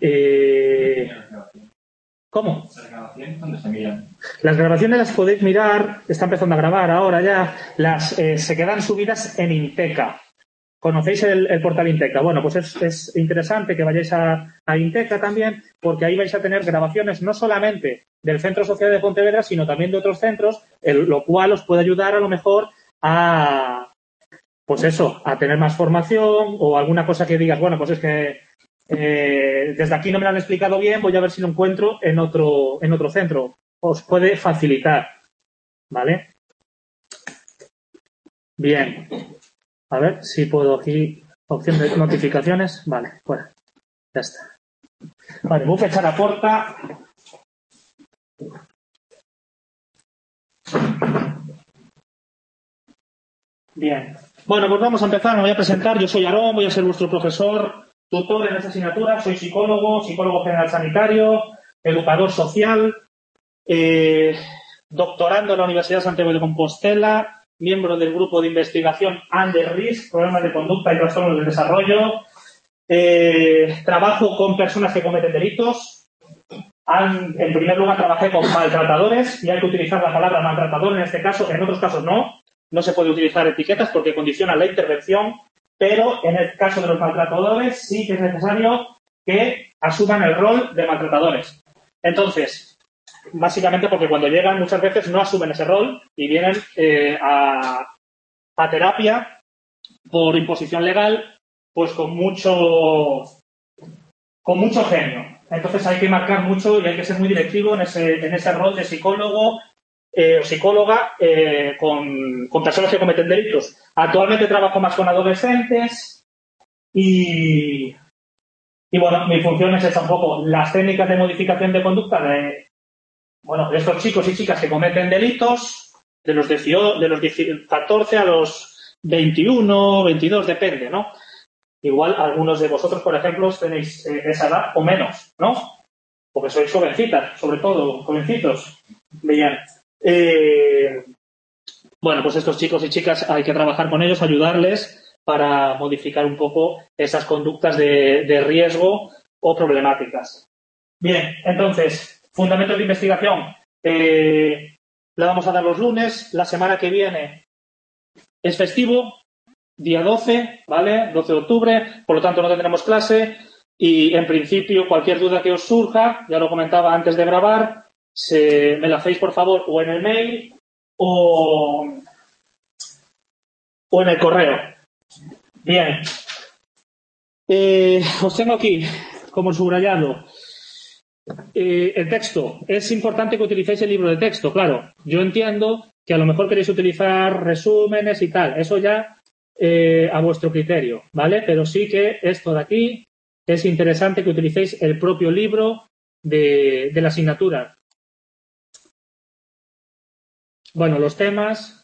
¿Cómo? ¿Las grabaciones dónde se miran? Las grabaciones las podéis mirar, está empezando a grabar ahora ya, se quedan subidas en Inteca. ¿Conocéis el portal Inteca? Bueno, pues es interesante que vayáis a Inteca también, porque ahí vais a tener grabaciones no solamente del Centro Social de Pontevedra, sino también de otros centros, lo cual os puede ayudar a lo mejor a, pues eso, a tener más formación o alguna cosa que digas, bueno, pues es que desde aquí no me lo han explicado bien, voy a ver si lo encuentro en otro centro. Os puede facilitar, ¿vale? Bien. A ver si puedo aquí, opción de notificaciones. Vale, fuera. Ya está. Vale, voy a echar a porta. Bien. Bueno, pues vamos a empezar. Me voy a presentar. Yo soy Aarón, voy a ser vuestro profesor, tutor en esta asignatura. Soy psicólogo general sanitario, educador social, doctorando en la Universidad de Santiago de Compostela, miembro del grupo de investigación Under Risk, problemas de conducta y trastornos del desarrollo. Trabajo con personas que cometen delitos. En primer lugar, trabajé con maltratadores y hay que utilizar la palabra maltratador en este caso. En otros casos no. No se puede utilizar etiquetas porque condicionan la intervención, pero en el caso de los maltratadores sí que es necesario que asuman el rol de maltratadores. Entonces, básicamente porque cuando llegan muchas veces no asumen ese rol y vienen a terapia por imposición legal, pues con mucho genio. Entonces hay que marcar mucho y hay que ser muy directivo en ese rol de psicólogo o psicóloga con personas que cometen delitos. Actualmente trabajo más con adolescentes y bueno, mi función es esa un poco, las técnicas de modificación de conducta de estos chicos y chicas que cometen delitos, de los 14 a los 21, 22, depende, ¿no? Igual algunos de vosotros, por ejemplo, tenéis esa edad o menos, ¿no? Porque sois jovencitas, sobre todo, jovencitos. Bien. Bueno, pues estos chicos y chicas hay que trabajar con ellos, ayudarles para modificar un poco esas conductas de riesgo o problemáticas. Bien, entonces, fundamentos de investigación. La vamos a dar los lunes. La semana que viene es festivo. Día 12, ¿vale? 12 de octubre, por lo tanto no tendremos clase y en principio cualquier duda que os surja, ya lo comentaba antes de grabar, me la hacéis por favor o en el mail o en el correo. Bien. Os tengo aquí como subrayado el texto. Es importante que utilicéis el libro de texto, claro. Yo entiendo que a lo mejor queréis utilizar resúmenes y tal. Eso ya a vuestro criterio, ¿vale? Pero sí que esto de aquí es interesante que utilicéis el propio libro de la asignatura. Bueno, los temas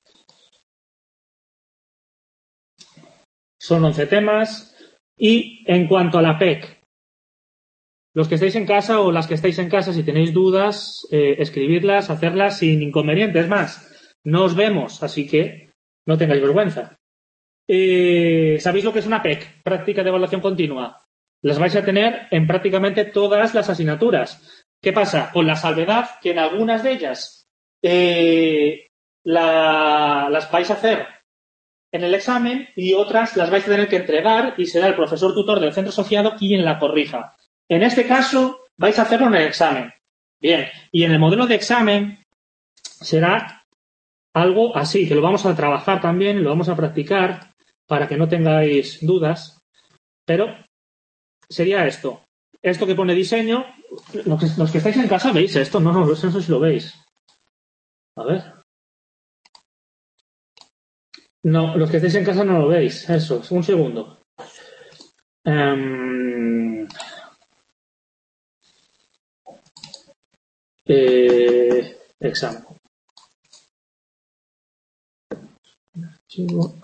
son 11 temas y en cuanto a la PEC, los que estáis en casa o las que estáis en casa, si tenéis dudas, escribirlas, hacerlas sin inconvenientes. Más, no os vemos, así que no tengáis vergüenza. ¿Sabéis lo que es una PEC? Práctica de evaluación continua. Las vais a tener en prácticamente todas las asignaturas. ¿Qué pasa? Con la salvedad que en algunas de ellas las vais a hacer en el examen y otras las vais a tener que entregar y será el profesor tutor del centro asociado quien la corrija. En este caso, vais a hacerlo en el examen. Bien, y en el modelo de examen será algo así, que lo vamos a trabajar también, lo vamos a practicar para que no tengáis dudas, pero sería esto. Esto que pone diseño, los que estáis en casa veis esto, no sé si lo veis. A ver. No, los que estáis en casa no lo veis, eso, un segundo. Examen. Archivo.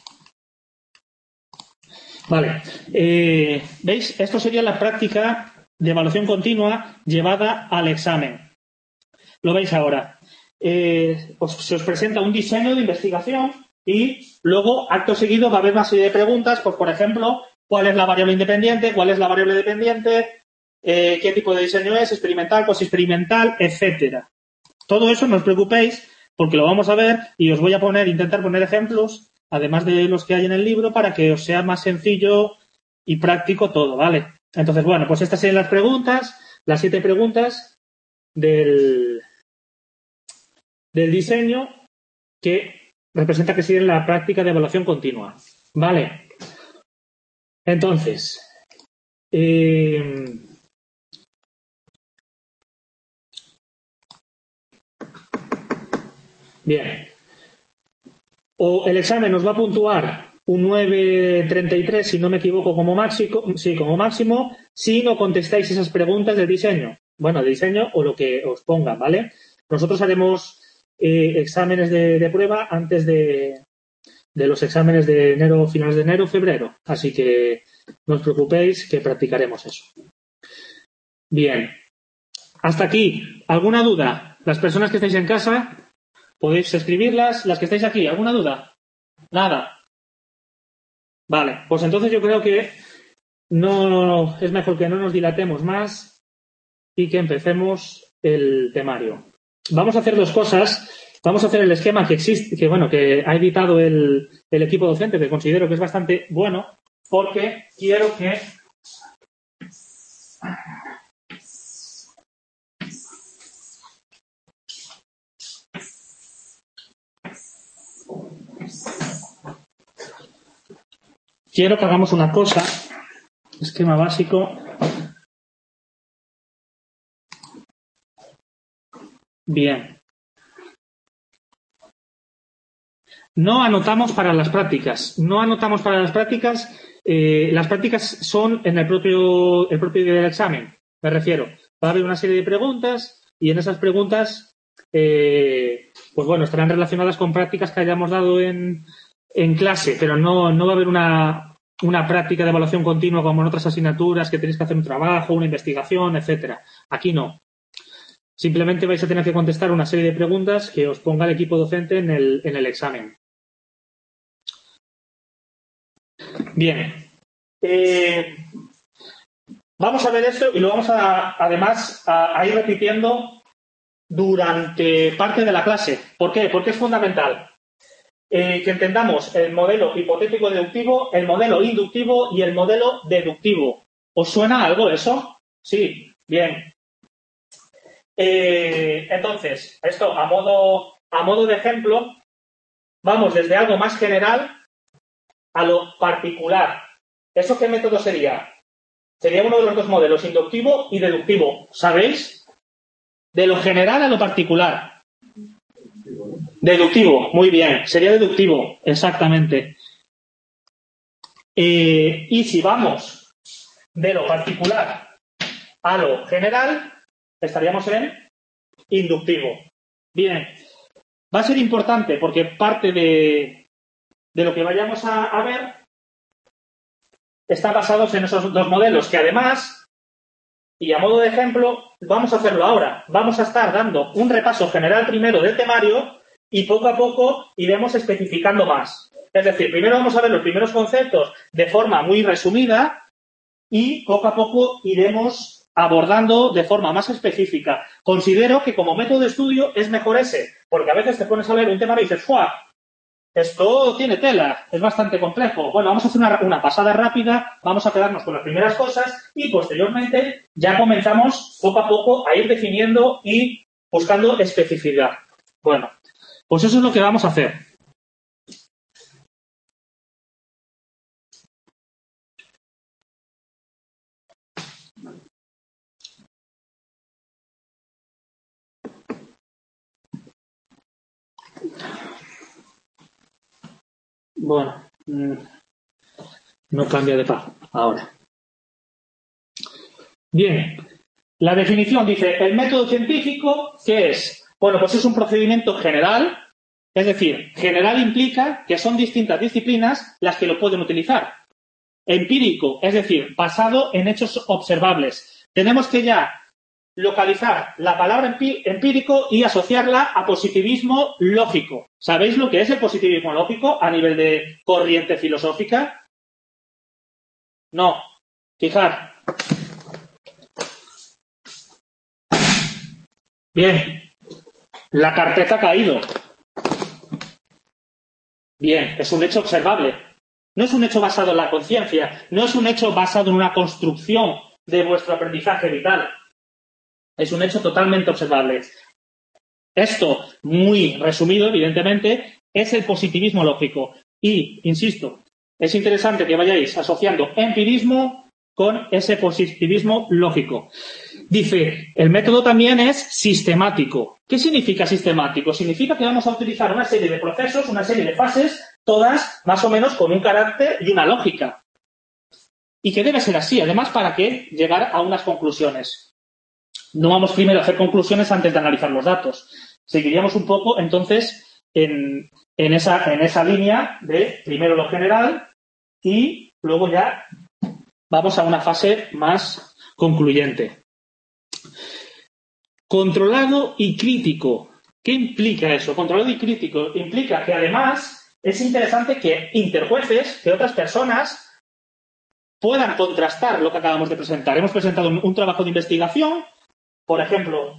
Vale. ¿Veis? Esto sería la práctica de evaluación continua llevada al examen. Lo veis ahora. Se os presenta un diseño de investigación y luego, acto seguido, va a haber una serie de preguntas, pues, por ejemplo, ¿cuál es la variable independiente? ¿Cuál es la variable dependiente? ¿Qué tipo de diseño es? ¿Experimental? ¿Post-experimental? Etcétera. Todo eso no os preocupéis porque lo vamos a ver y os voy a intentar poner ejemplos, además de los que hay en el libro, para que os sea más sencillo y práctico todo, ¿vale? Entonces, bueno, pues estas serían las preguntas, las 7 preguntas del diseño que representa que sigue la práctica de evaluación continua. Vale. Entonces, bien. O el examen nos va a puntuar un 9,33, si no me equivoco, como máximo, si no contestáis esas preguntas del diseño. Bueno, de diseño o lo que os pongan, ¿vale? Nosotros haremos exámenes de prueba antes de los exámenes de enero, finales de enero, febrero. Así que no os preocupéis que practicaremos eso. Bien. Hasta aquí. ¿Alguna duda? Las personas que estáis en casa, podéis escribirlas. Las que estáis aquí, ¿alguna duda? Nada. Vale, pues entonces yo creo que no es mejor que no nos dilatemos más y que empecemos el temario. Vamos a hacer 2 cosas. Vamos a hacer el esquema que existe, que ha editado el equipo docente, que considero que es bastante bueno, porque quiero que hagamos una cosa. Esquema básico. Bien. No anotamos para las prácticas. Las prácticas son en el propio día del examen. Me refiero. Va a haber una serie de preguntas y en esas preguntas, pues bueno, estarán relacionadas con prácticas que hayamos dado en clase, pero no va a haber una práctica de evaluación continua como en otras asignaturas que tenéis que hacer un trabajo, una investigación, etcétera. Aquí no. Simplemente vais a tener que contestar una serie de preguntas que os ponga el equipo docente en el examen. Bien. Vamos a ver esto y lo vamos además a ir repitiendo durante parte de la clase. ¿Por qué? Porque es fundamental que entendamos el modelo hipotético deductivo, el modelo inductivo y el modelo deductivo. ¿Os suena algo eso? Sí, bien. Entonces, esto a modo de ejemplo, vamos desde algo más general a lo particular. ¿Eso qué método sería? Sería uno de los 2 modelos, inductivo y deductivo. ¿Sabéis? De lo general a lo particular. Deductivo, muy bien. Sería deductivo, exactamente. Y si vamos de lo particular a lo general, estaríamos en inductivo. Bien. Va a ser importante porque parte de lo que vayamos a ver están basados en esos 2 modelos que además, y a modo de ejemplo, vamos a hacerlo ahora. Vamos a estar dando un repaso general primero del temario y poco a poco iremos especificando más. Es decir, primero vamos a ver los primeros conceptos de forma muy resumida y poco a poco iremos abordando de forma más específica. Considero que como método de estudio es mejor ese, porque a veces te pones a leer un temario y dices, ¡fua! Esto tiene tela, es bastante complejo. Bueno, vamos a hacer una pasada rápida, vamos a quedarnos con las primeras cosas y posteriormente ya comenzamos poco a poco a ir definiendo y buscando especificidad. Bueno, pues eso es lo que vamos a hacer. Bueno, no cambia de página ahora. Bien, la definición dice, el método científico, ¿qué es? Bueno, pues es un procedimiento general, es decir, general implica que son distintas disciplinas las que lo pueden utilizar. Empírico, es decir, basado en hechos observables. tenemos que ya localizar la palabra empírico y asociarla a positivismo lógico. ¿Sabéis lo que es el positivismo lógico a nivel de corriente filosófica? No. Fijad. Bien. La carpeta ha caído. Bien, es un hecho observable. No es un hecho basado en la conciencia, no es un hecho basado en una construcción de vuestro aprendizaje vital. Es un hecho totalmente observable. Esto, muy resumido, evidentemente, es el positivismo lógico. Y, insisto, es interesante que vayáis asociando empirismo con ese positivismo lógico. Dice, el método también es sistemático. ¿Qué significa sistemático? Significa que vamos a utilizar una serie de procesos, una serie de fases, todas más o menos con un carácter y una lógica. Y que debe ser así, además, ¿para qué? Llegar a unas conclusiones. No vamos primero a hacer conclusiones antes de analizar los datos. Seguiríamos un poco, entonces, en esa línea de primero lo general y luego ya vamos a una fase más concluyente. Controlado y crítico. ¿Qué implica eso? Controlado y crítico implica que además es interesante que interjueces, que otras personas puedan contrastar lo que acabamos de presentar. Hemos presentado un trabajo de investigación, por ejemplo,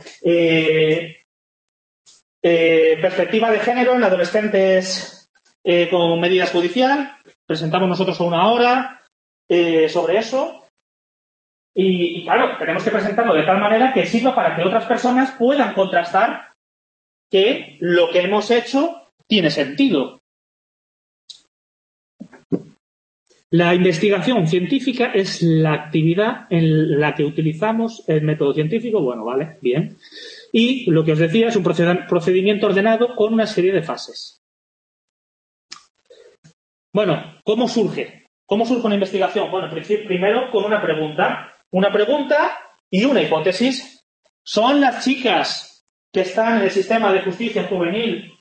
perspectiva de género en adolescentes con medidas judicial. Presentamos nosotros a 1 hora sobre eso. Y claro, tenemos que presentarlo de tal manera que sirva para que otras personas puedan contrastar que lo que hemos hecho tiene sentido. La investigación científica es la actividad en la que utilizamos el método científico, bueno, vale, bien. Y lo que os decía es un procedimiento ordenado con una serie de fases. Bueno, ¿cómo surge? ¿Cómo surge una investigación? Bueno, primero con una pregunta. Una pregunta y una hipótesis. ¿Son las chicas que están en el sistema de justicia juvenil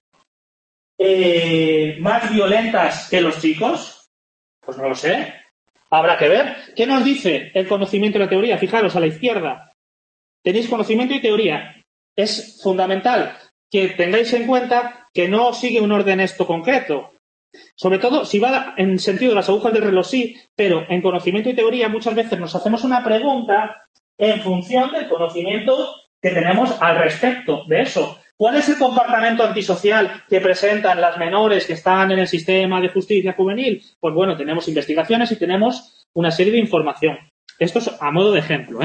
más violentas que los chicos? Pues no lo sé. Habrá que ver. ¿Qué nos dice el conocimiento y la teoría? Fijaros, a la izquierda tenéis conocimiento y teoría. Es fundamental que tengáis en cuenta que no sigue un orden esto concreto. Sobre todo, si va en sentido de las agujas del reloj, sí, pero en conocimiento y teoría muchas veces nos hacemos una pregunta en función del conocimiento que tenemos al respecto de eso. ¿Cuál es el comportamiento antisocial que presentan las menores que están en el sistema de justicia juvenil? Pues bueno, tenemos investigaciones y tenemos una serie de información. Esto es a modo de ejemplo,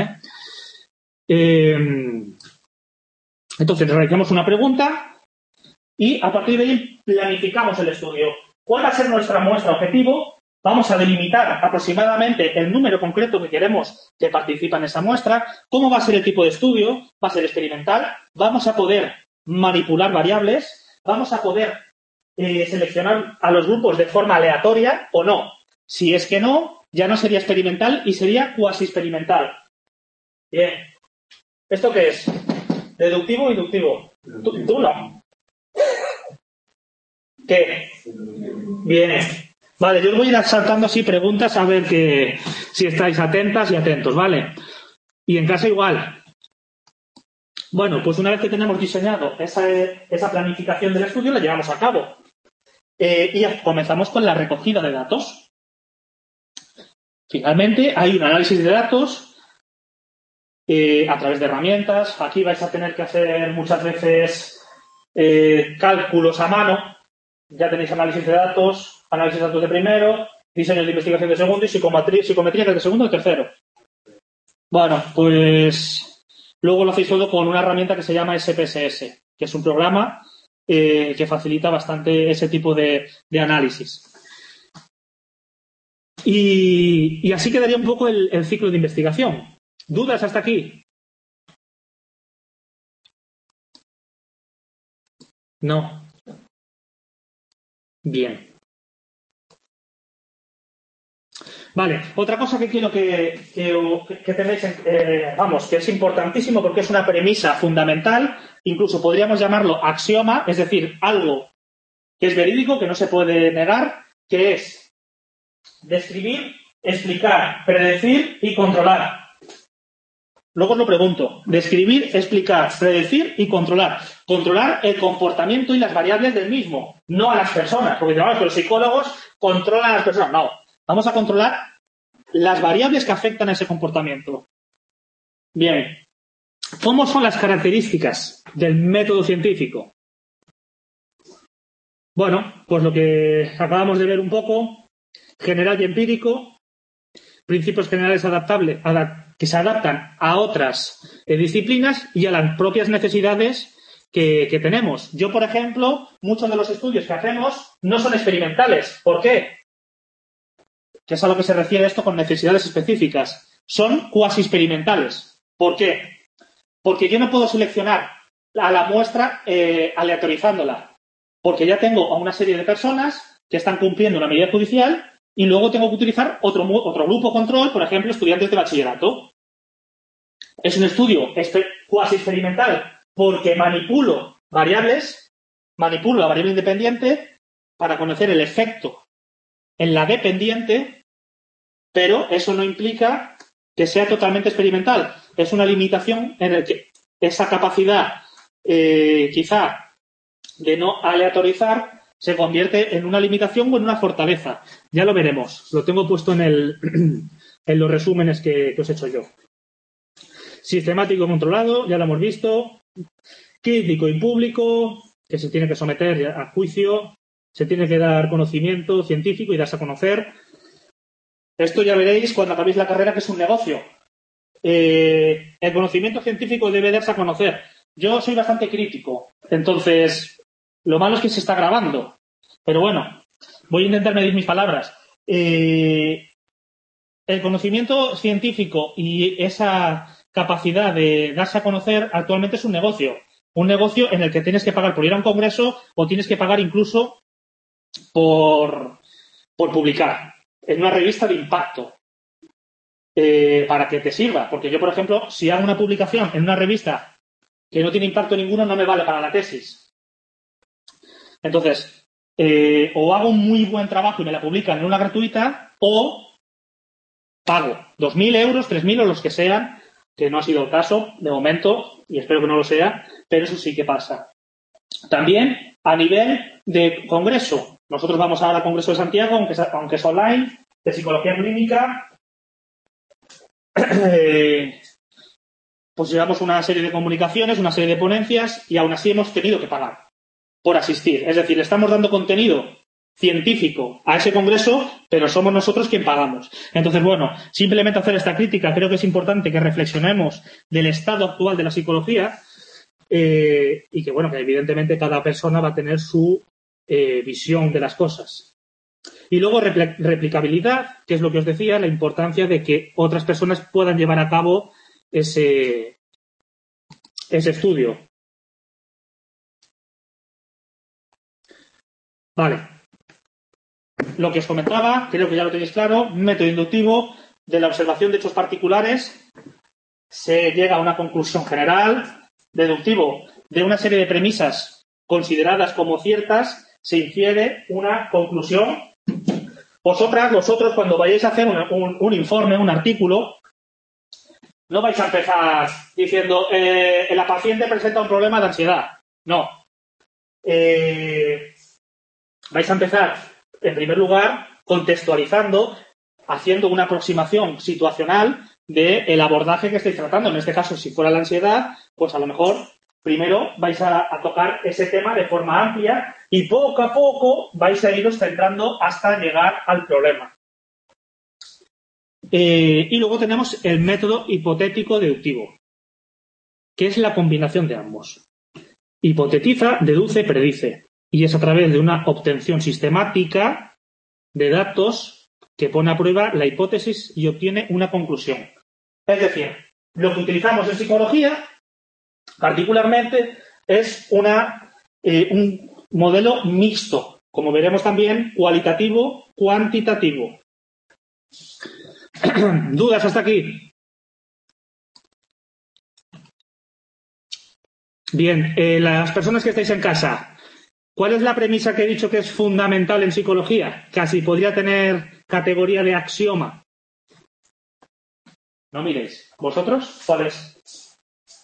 Entonces, realizamos una pregunta y a partir de ahí planificamos el estudio. ¿Cuál va a ser nuestra muestra objetivo? Vamos a delimitar aproximadamente el número concreto que queremos que participa en esa muestra. ¿Cómo va a ser el tipo de estudio? Va a ser experimental. Vamos a poder manipular variables. Vamos a poder seleccionar a los grupos de forma aleatoria o no. Si es que no, ya no sería experimental y sería cuasi experimental. Bien. ¿Esto qué es? ¿Deductivo o inductivo? Tú no. ¿Qué? Bien. Vale, yo os voy a ir saltando así preguntas a ver si estáis atentas y atentos, ¿vale? Y en casa igual. Bueno, pues una vez que tenemos diseñado esa planificación del estudio, la llevamos a cabo. Y comenzamos con la recogida de datos. Finalmente, hay un análisis de datos a través de herramientas. Aquí vais a tener que hacer muchas veces cálculos a mano. Ya tenéis análisis de datos de primero, diseños de investigación de segundo y psicometría de segundo y tercero. Bueno, pues luego lo hacéis todo con una herramienta que se llama SPSS, que es un programa que facilita bastante ese tipo de análisis. Y así quedaría un poco el ciclo de investigación. ¿Dudas hasta aquí? No. Bien. Vale, otra cosa que quiero que tenéis, que es importantísimo porque es una premisa fundamental, incluso podríamos llamarlo axioma, es decir, algo que es verídico, que no se puede negar, que es describir, explicar, predecir y controlar. Luego os lo pregunto. Describir, explicar, predecir y controlar. Controlar el comportamiento y las variables del mismo, no a las personas. Porque digamos que los psicólogos controlan a las personas. No. Vamos a controlar las variables que afectan a ese comportamiento. Bien. ¿Cómo son las características del método científico? Bueno, pues lo que acabamos de ver un poco, general y empírico, principios generales adaptables, que se adaptan a otras disciplinas y a las propias necesidades que tenemos. Yo, por ejemplo, muchos de los estudios que hacemos no son experimentales. ¿Por qué? Que es a lo que se refiere esto con necesidades específicas. Son cuasi experimentales. ¿Por qué? Porque yo no puedo seleccionar a la muestra aleatorizándola. Porque ya tengo a una serie de personas que están cumpliendo una medida judicial y luego tengo que utilizar otro grupo control, por ejemplo, estudiantes de bachillerato. Es un estudio cuasi experimental porque manipulo la variable independiente para conocer el efecto en la dependiente, pero eso no implica que sea totalmente experimental. Es una limitación en la que esa capacidad quizá de no aleatorizar se convierte en una limitación o en una fortaleza. Ya lo veremos. Lo tengo puesto en los resúmenes que os he hecho yo. Sistemático controlado, ya lo hemos visto. Crítico y público, que se tiene que someter a juicio. Se tiene que dar conocimiento científico y darse a conocer. Esto ya veréis cuando acabéis la carrera que es un negocio. El conocimiento científico debe darse a conocer. Yo soy bastante crítico, entonces lo malo es que se está grabando. Pero bueno, voy a intentar medir mis palabras. El conocimiento científico y esa capacidad de darse a conocer actualmente es un negocio. Un negocio en el que tienes que pagar por ir a un congreso o tienes que pagar incluso por publicar en una revista de impacto. Para que te sirva. Porque yo, por ejemplo, si hago una publicación en una revista que no tiene impacto ninguno, no me vale para la tesis. Entonces, o hago un muy buen trabajo y me la publican en una gratuita, o pago 2.000 euros, 3.000 o los que sean, que no ha sido el caso de momento, y espero que no lo sea, pero eso sí que pasa. También a nivel de congreso. Nosotros vamos ahora al Congreso de Santiago, aunque es online, de psicología clínica. Pues llevamos una serie de comunicaciones, una serie de ponencias y aún así hemos tenido que pagar por asistir. Es decir, le estamos dando contenido científico a ese congreso, pero somos nosotros quien pagamos. Entonces, bueno, simplemente hacer esta crítica, creo que es importante que reflexionemos del estado actual de la psicología y que, bueno, que evidentemente cada persona va a tener su visión de las cosas. Y luego replicabilidad, que es lo que os decía, la importancia de que otras personas puedan llevar a cabo ese estudio. Vale. Lo que os comentaba, creo que ya lo tenéis claro, método inductivo de la observación de hechos particulares se llega a una conclusión general, deductivo de una serie de premisas consideradas como ciertas, se infiere una conclusión. Vosotros, cuando vayáis a hacer un informe, un artículo, no vais a empezar diciendo la paciente presenta un problema de ansiedad. No. Vais a empezar, en primer lugar, contextualizando, haciendo una aproximación situacional del abordaje que estáis tratando. En este caso, si fuera la ansiedad, pues a lo mejor primero vais a tocar ese tema de forma amplia y poco a poco vais a iros centrando hasta llegar al problema. Y luego tenemos el método hipotético deductivo, que es la combinación de ambos. Hipotetiza, deduce, predice. Y es a través de una obtención sistemática de datos que pone a prueba la hipótesis y obtiene una conclusión. Es decir, lo que utilizamos en psicología, particularmente, es un modelo mixto, como veremos también, cualitativo, cuantitativo. ¿Dudas hasta aquí? Bien, las personas que estáis en casa, ¿cuál es la premisa que he dicho que es fundamental en psicología? Casi podría tener categoría de axioma. No miréis. ¿Vosotros cuál es?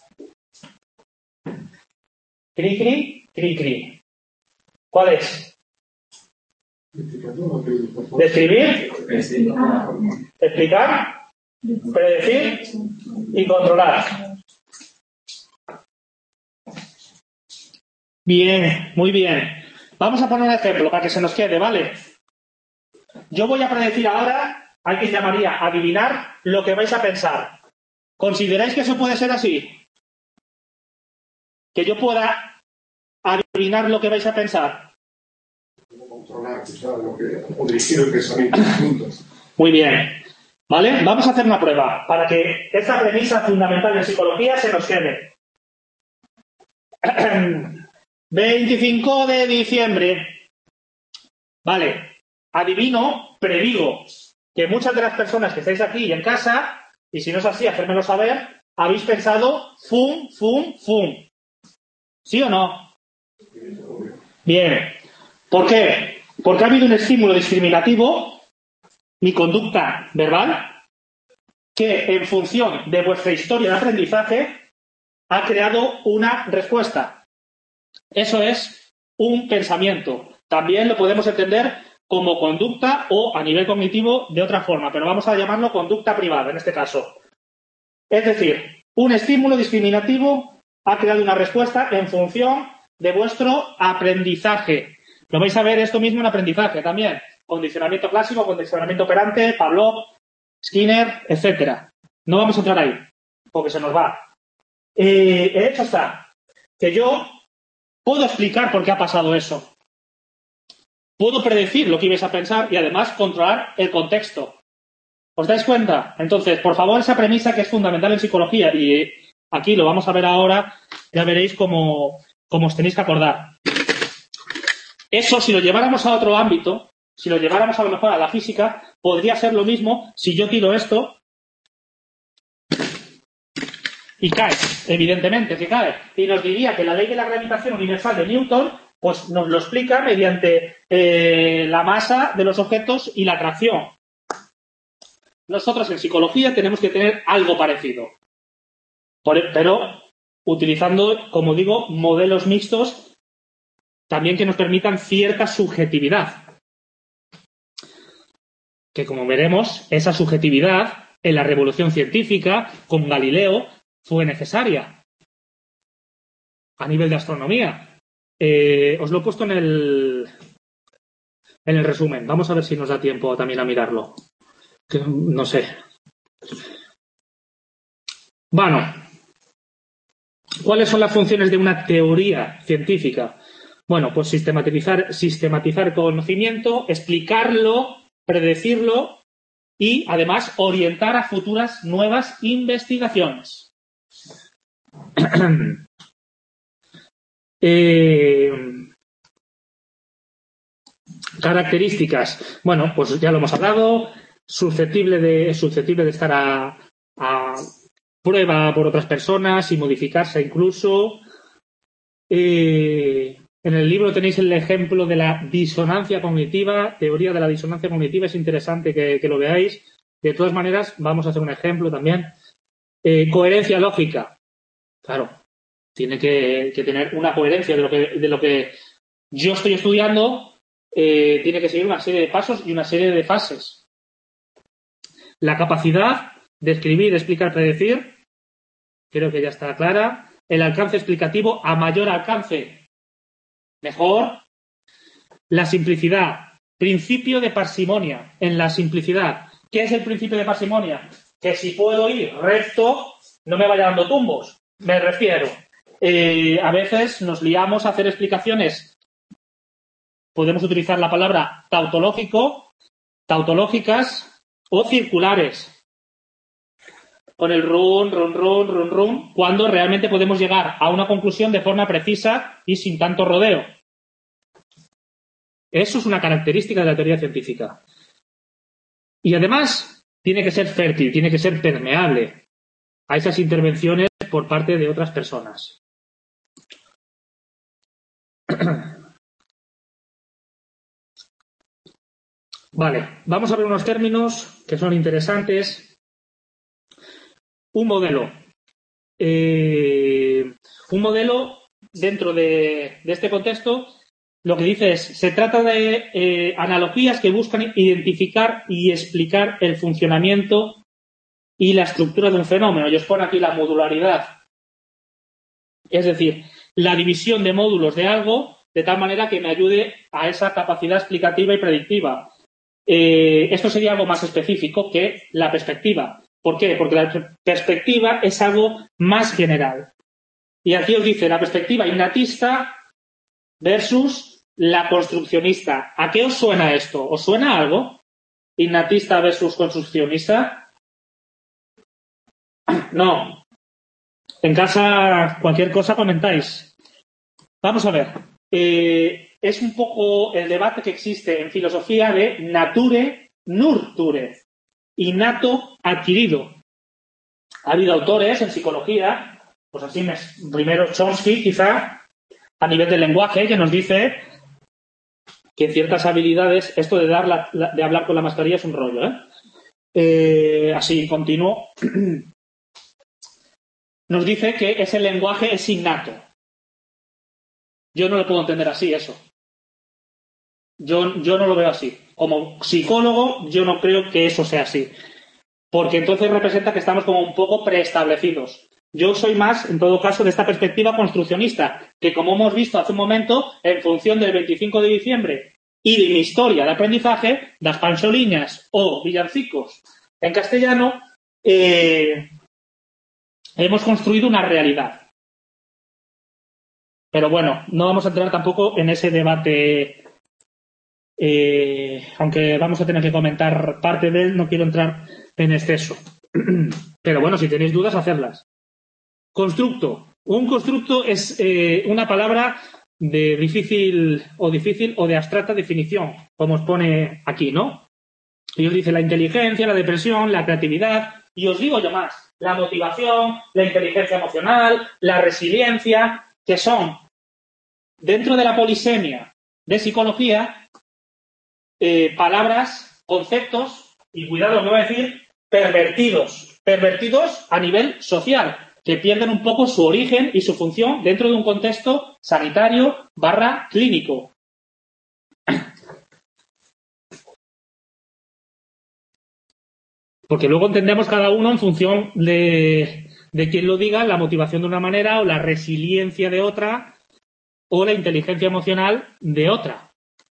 Cri, cri, cri, cri. ¿Cuál es? Describir, explicar, predecir y controlar. Bien, muy bien. Vamos a poner un ejemplo para que se nos quede, ¿vale? Yo voy a predecir ahora, hay quien llamaría adivinar lo que vais a pensar. ¿Consideráis que eso puede ser así? Que yo pueda adivinar lo que vais a pensar. Controlar, o dirigir el pensamiento juntos. Muy bien. ¿Vale? Vamos a hacer una prueba para que esta premisa fundamental de psicología se nos quede. 25 de diciembre. Vale. Adivino, predigo que muchas de las personas que estáis aquí y en casa, y si no es así, hacérmelo saber, habéis pensado fum, fum, fum. ¿Sí o no? Bien. ¿Por qué? Porque ha habido un estímulo discriminativo, mi conducta verbal, que en función de vuestra historia de aprendizaje ha creado una respuesta. Eso es un pensamiento. También lo podemos entender como conducta o a nivel cognitivo de otra forma, pero vamos a llamarlo conducta privada en este caso. Es decir, un estímulo discriminativo ha creado una respuesta en función de vuestro aprendizaje. Lo vais a ver esto mismo en aprendizaje también. Condicionamiento clásico, condicionamiento operante, Pavlov, Skinner, etcétera. No vamos a entrar ahí, porque se nos va. El hecho está que yo puedo explicar por qué ha pasado eso. Puedo predecir lo que ibais a pensar y además controlar el contexto. ¿Os dais cuenta? Entonces, por favor, esa premisa que es fundamental en psicología, y aquí lo vamos a ver ahora, ya veréis cómo os tenéis que acordar. Eso, si lo lleváramos a otro ámbito, si lo lleváramos a lo mejor a la física, podría ser lo mismo si yo tiro esto y cae, evidentemente que cae. Y nos diría que la ley de la gravitación universal de Newton, pues nos lo explica mediante la masa de los objetos y la atracción. Nosotros en psicología tenemos que tener algo parecido, pero utilizando, como digo, modelos mixtos también que nos permitan cierta subjetividad. Que como veremos, esa subjetividad en la revolución científica con Galileo fue necesaria a nivel de astronomía. Os lo he puesto en el resumen. Vamos a ver si nos da tiempo también a mirarlo. No sé. Bueno, ¿cuáles son las funciones de una teoría científica? Bueno, pues sistematizar conocimiento, explicarlo, predecirlo y, además, orientar a futuras nuevas investigaciones. Características. Bueno, pues ya lo hemos hablado. Susceptible de estar a prueba por otras personas y modificarse incluso. En el libro tenéis el ejemplo de la disonancia cognitiva, teoría de la disonancia cognitiva, es interesante que lo veáis. De todas maneras, vamos a hacer un ejemplo también. Coherencia lógica. Claro, tiene que tener una coherencia de lo que yo estoy estudiando, tiene que seguir una serie de pasos y una serie de fases. La capacidad de escribir, explicar, predecir, creo que ya está clara. El alcance explicativo, a mayor alcance, mejor. La simplicidad, principio de parsimonia en la simplicidad. ¿Qué es el principio de parsimonia? Que si puedo ir recto, no me vaya dando tumbos. Me refiero, a veces nos liamos a hacer explicaciones. Podemos utilizar la palabra tautológico, tautológicas o circulares. Con el run, cuando realmente podemos llegar a una conclusión de forma precisa y sin tanto rodeo. Eso es una característica de la teoría científica. Y además, tiene que ser fértil, tiene que ser permeable a esas intervenciones por parte de otras personas. Vale, vamos a ver unos términos que son interesantes. un modelo. Un modelo, dentro de este contexto, lo que dice es, se trata de analogías que buscan identificar y explicar el funcionamiento y la estructura de un fenómeno. Y os pone aquí la modularidad. Es decir, la división de módulos de algo de tal manera que me ayude a esa capacidad explicativa y predictiva. Esto sería algo más específico que la perspectiva. ¿Por qué? Porque la perspectiva es algo más general. Y aquí os dice la perspectiva innatista versus la construccionista. ¿A qué os suena esto? ¿Os suena algo? ¿Innatista versus construccionista? No. En casa, cualquier cosa comentáis. Vamos a ver. Es un poco el debate que existe en filosofía de nature, nurture, innato, adquirido. Ha habido autores en psicología, pues así, primero Chomsky, quizá, a nivel del lenguaje, que nos dice que ciertas habilidades, esto de de hablar con la mascarilla es un rollo, así, continuo. Nos dice que ese lenguaje es innato. Yo no lo puedo entender así, eso. Yo no lo veo así. Como psicólogo, yo no creo que eso sea así. Porque entonces representa que estamos como un poco preestablecidos. Yo soy más, en todo caso, de esta perspectiva construccionista, que como hemos visto hace un momento, en función del 25 de diciembre y de mi historia de aprendizaje, las pancholiñas o villancicos en castellano, hemos construido una realidad. Pero bueno, no vamos a entrar tampoco en ese debate, aunque vamos a tener que comentar parte de él, no quiero entrar en exceso. Pero bueno, si tenéis dudas, hacerlas. Constructo. Un constructo es una palabra de difícil o de abstracta definición, como os pone aquí, ¿no? Y os dice la inteligencia, la depresión, la creatividad, y os digo yo más, la motivación, la inteligencia emocional, la resiliencia, que son, dentro de la polisemia de psicología, palabras, conceptos, y cuidado, no voy a decir pervertidos a nivel social, que pierden un poco su origen y su función dentro de un contexto sanitario / clínico. Porque luego entendemos cada uno en función de quien lo diga, la motivación de una manera o la resiliencia de otra o la inteligencia emocional de otra.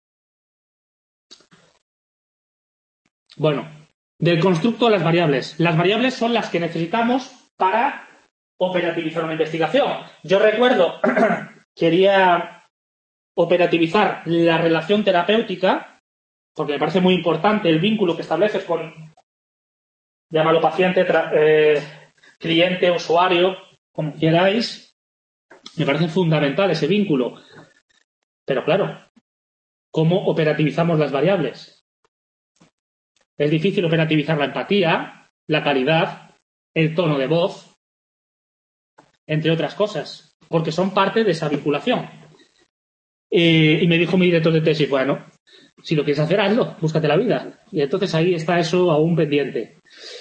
Bueno, del constructo a las variables. Las variables son las que necesitamos para operativizar una investigación. Yo recuerdo, quería operativizar la relación terapéutica, porque me parece muy importante el vínculo que estableces con, llámalo paciente, cliente, usuario, como queráis. Me parece fundamental ese vínculo. Pero claro, ¿cómo operativizamos las variables? Es difícil operativizar la empatía, la calidad, el tono de voz, entre otras cosas, porque son parte de esa vinculación. Y me dijo mi director de tesis, bueno, si lo quieres hacer, hazlo, búscate la vida. Y entonces ahí está eso aún pendiente.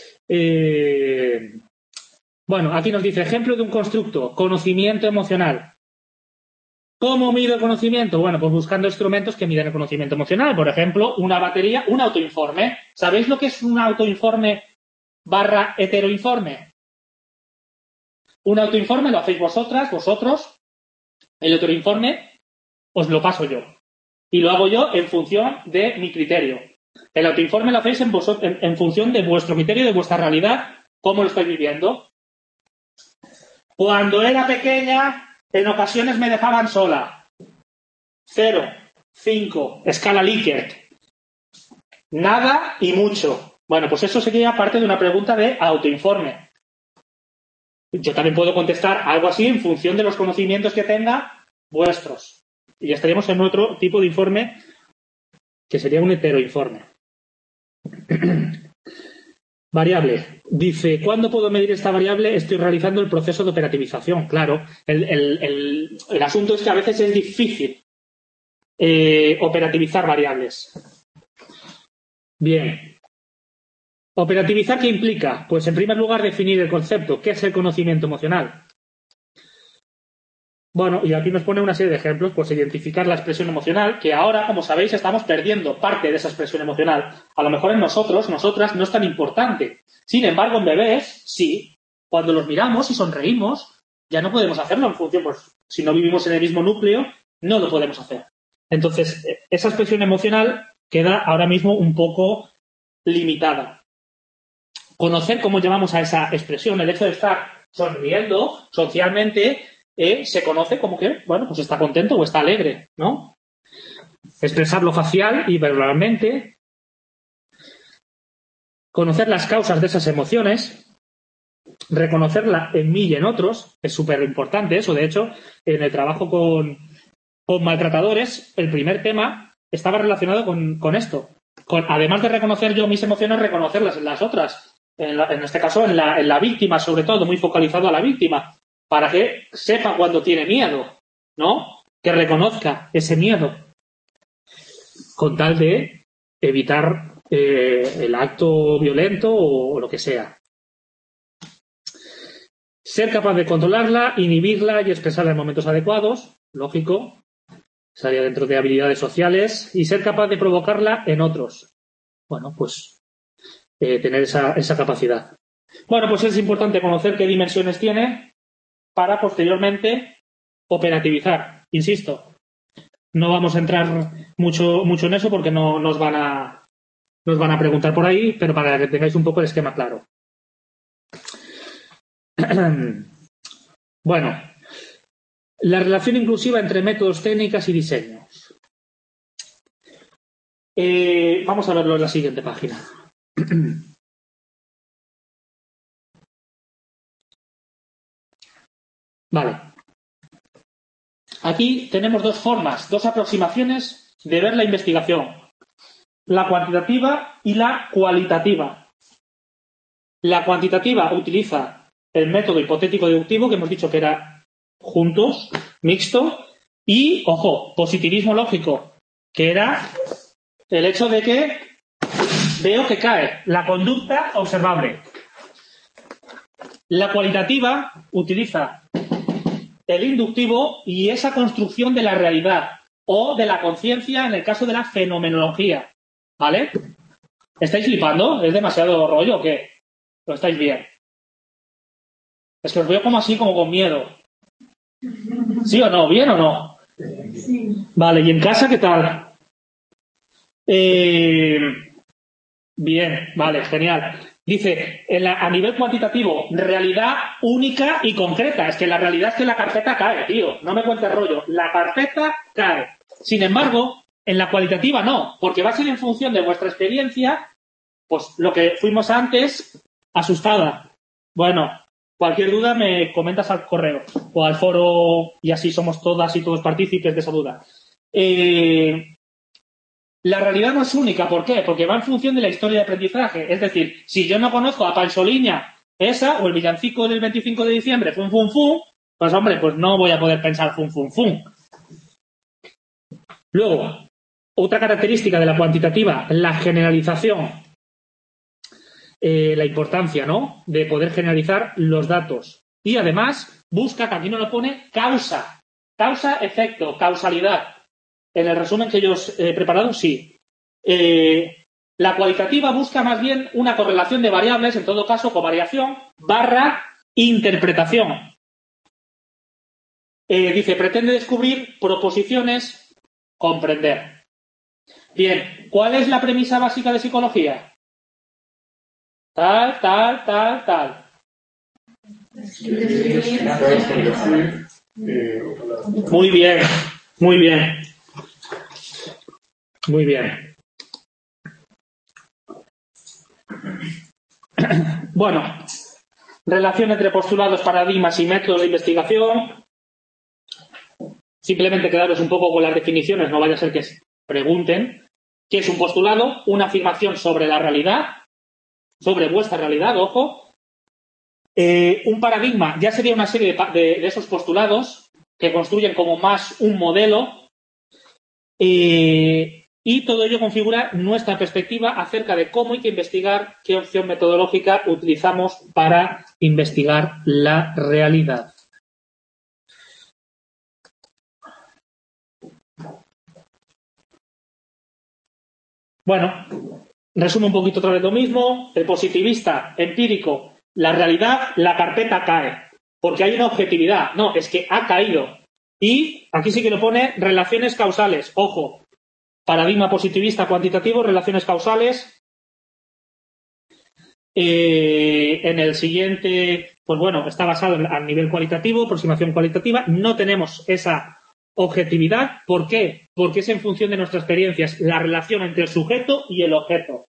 Bueno, aquí nos dice, ejemplo de un constructo, conocimiento emocional. ¿Cómo mido el conocimiento? Bueno, pues buscando instrumentos que miden el conocimiento emocional. Por ejemplo, una batería, un autoinforme. ¿Sabéis lo que es un autoinforme / heteroinforme? Un autoinforme lo hacéis vosotros. El heteroinforme os lo paso yo. Y lo hago yo en función de mi criterio. El autoinforme lo hacéis en función de vuestro criterio, de vuestra realidad, cómo lo estáis viviendo. Cuando era pequeña, en ocasiones me dejaban sola. 0, 5, escala Likert. Nada y mucho. Bueno, pues eso sería parte de una pregunta de autoinforme. Yo también puedo contestar algo así en función de los conocimientos que tenga vuestros. Y ya estaríamos en otro tipo de informe que sería un heteroinforme. Variable. Dice, ¿cuándo puedo medir esta variable? Estoy realizando el proceso de operativización. Claro, el asunto es que a veces es difícil operativizar variables. Bien. Operativizar, ¿qué implica? Pues en primer lugar definir el concepto. ¿Qué es el conocimiento emocional? Bueno, y aquí nos pone una serie de ejemplos, pues identificar la expresión emocional, que ahora, como sabéis, estamos perdiendo parte de esa expresión emocional. A lo mejor en nosotros, nosotras, no es tan importante. Sin embargo, en bebés, sí. Cuando los miramos y sonreímos, ya no podemos hacerlo en función, pues, si no vivimos en el mismo núcleo, no lo podemos hacer. Entonces, esa expresión emocional queda ahora mismo un poco limitada. Conocer cómo llamamos a esa expresión, el hecho de estar sonriendo socialmente, se conoce como que, bueno, pues está contento o está alegre, ¿no? Expresarlo facial y verbalmente. Conocer las causas de esas emociones. Reconocerla en mí y en otros. Es súper importante eso. De hecho, en el trabajo con maltratadores, el primer tema estaba relacionado con esto. Además de reconocer yo mis emociones, reconocerlas en las otras. En este caso, en la víctima, sobre todo, muy focalizado a la víctima. Para que sepa cuando tiene miedo, ¿no? Que reconozca ese miedo. Con tal de evitar el acto violento o lo que sea. Ser capaz de controlarla, inhibirla y expresarla en momentos adecuados, lógico, estaría dentro de habilidades sociales, y ser capaz de provocarla en otros. Bueno, pues tener esa capacidad. Bueno, pues es importante conocer qué dimensiones tiene para posteriormente operativizar. Insisto, no vamos a entrar mucho en eso porque no nos van a preguntar por ahí, pero para que tengáis un poco el esquema claro. Bueno, la relación inclusiva entre métodos, técnicas y diseños. Vamos a verlo en la siguiente página. Vale. Aquí tenemos dos formas, dos aproximaciones de ver la investigación. La cuantitativa y la cualitativa. La cuantitativa utiliza el método hipotético deductivo, que hemos dicho que era juntos, mixto, y, ojo, positivismo lógico, que era el hecho de que veo que cae la conducta observable. La cualitativa utiliza el inductivo y esa construcción de la realidad o de la conciencia en el caso de la fenomenología. ¿Vale? ¿Estáis flipando? ¿Es demasiado rollo o qué? ¿O estáis bien? Es que os veo como así, como con miedo. ¿Sí o no? ¿Bien o no? Sí. Vale, ¿y en casa qué tal? Bien, vale, genial. Dice, a nivel cuantitativo, realidad única y concreta. Es que la realidad es que la carpeta cae, tío. No me cuentes rollo. La carpeta cae. Sin embargo, en la cualitativa no, porque va a ser en función de vuestra experiencia, pues lo que fuimos antes, asustada. Bueno, cualquier duda me comentas al correo o al foro y así somos todas y todos partícipes de esa duda. La realidad no es única, ¿por qué? Porque va en función de la historia de aprendizaje. Es decir, si yo no conozco a Pancholiña, esa, o el villancico del 25 de diciembre, fum, fum, fum, pues hombre, pues no voy a poder pensar fum, fum, fum. Luego, otra característica de la cuantitativa, la generalización. La importancia, ¿no?, de poder generalizar los datos. Y además, busca, que aquí no lo pone, causa. Causa, efecto, causalidad. En el resumen que yo os he preparado, sí. La cualitativa busca más bien una correlación de variables, en todo caso, covariación, / interpretación. Dice, pretende descubrir proposiciones, comprender. Bien, ¿cuál es la premisa básica de psicología? Tal. Muy bien. Bueno, relación entre postulados, paradigmas y métodos de investigación. Simplemente quedaros un poco con las definiciones, no vaya a ser que pregunten. ¿Qué es un postulado? Una afirmación sobre la realidad, sobre vuestra realidad, ojo. Un paradigma ya sería una serie de esos postulados que construyen como más un modelo. Y todo ello configura nuestra perspectiva acerca de cómo hay que investigar, qué opción metodológica utilizamos para investigar la realidad. Bueno, resumo un poquito otra vez lo mismo. El positivista empírico, la realidad, la carpeta cae. Porque hay una objetividad. No, es que ha caído. Y aquí sí que lo pone relaciones causales. Ojo, paradigma positivista cuantitativo, relaciones causales. En el siguiente, pues bueno, está basado a nivel cualitativo, aproximación cualitativa. No tenemos esa objetividad. ¿Por qué? Porque es en función de nuestras experiencias, la relación entre el sujeto y el objeto.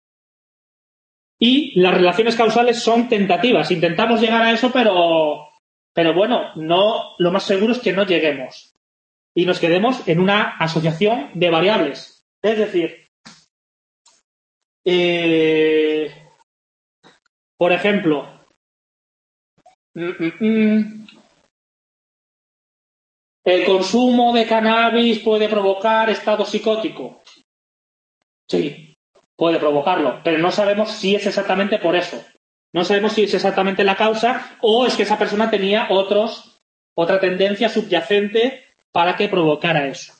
Y las relaciones causales son tentativas. Intentamos llegar a eso, pero bueno, no, lo más seguro es que no lleguemos. Y nos quedemos en una asociación de variables. Es decir, por ejemplo, ¿el consumo de cannabis puede provocar estado psicótico? Sí, puede provocarlo, pero no sabemos si es exactamente por eso. No sabemos si es exactamente la causa o es que esa persona tenía otra tendencia subyacente para que provocara eso.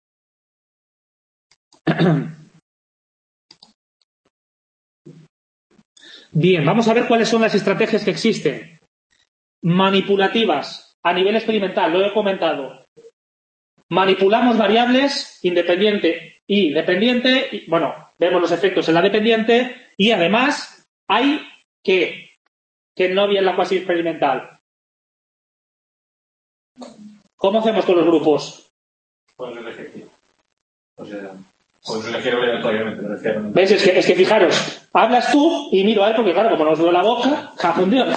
Bien, vamos a ver cuáles son las estrategias que existen. Manipulativas a nivel experimental, lo he comentado. Manipulamos variables independiente y dependiente. Y, bueno, vemos los efectos en la dependiente y además hay que no había en la cuasi experimental. ¿Cómo hacemos con los grupos? Puedes elegir. O sea, puedes elegir obligatoriamente. ¿Ves? Es que fijaros, hablas tú y miro a él porque claro, como nos duele la boca, ¡ja, Dios!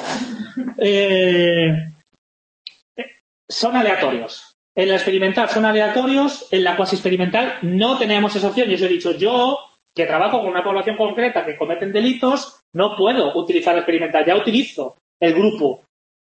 Son aleatorios. En la experimental son aleatorios, en la cuasi experimental no tenemos esa opción. Y os he dicho, yo, que trabajo con una población concreta que cometen delitos, no puedo utilizar la experimental, ya utilizo el grupo.